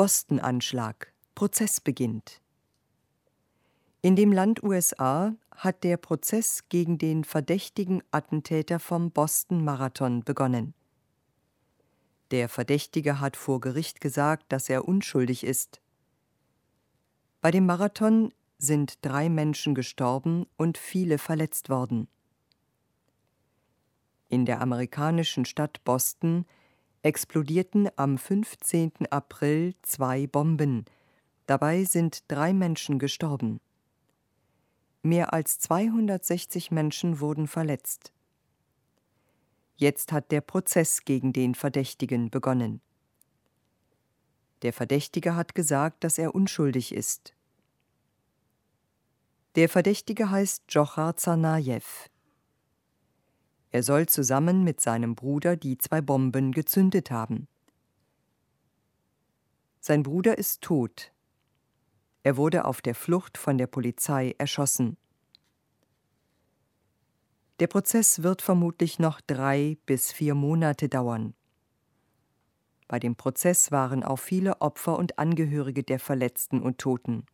Boston-Anschlag. Prozess beginnt. In dem Land USA hat der Prozess gegen den verdächtigen Attentäter vom Boston-Marathon begonnen. Der Verdächtige hat vor Gericht gesagt, dass er unschuldig ist. Bei dem Marathon sind 3 Menschen gestorben und viele verletzt worden. In der amerikanischen Stadt Boston explodierten am 15. April 2 Bomben. Dabei sind 3 Menschen gestorben. Mehr als 260 Menschen wurden verletzt. Jetzt hat der Prozess gegen den Verdächtigen begonnen. Der Verdächtige hat gesagt, dass er unschuldig ist. Der Verdächtige heißt Djochar Tsarnajew. Er soll zusammen mit seinem Bruder die 2 Bomben gezündet haben. Sein Bruder ist tot. Er wurde auf der Flucht von der Polizei erschossen. Der Prozess wird vermutlich noch 3 bis 4 Monate dauern. Bei dem Prozess waren auch viele Opfer und Angehörige der Verletzten und Toten.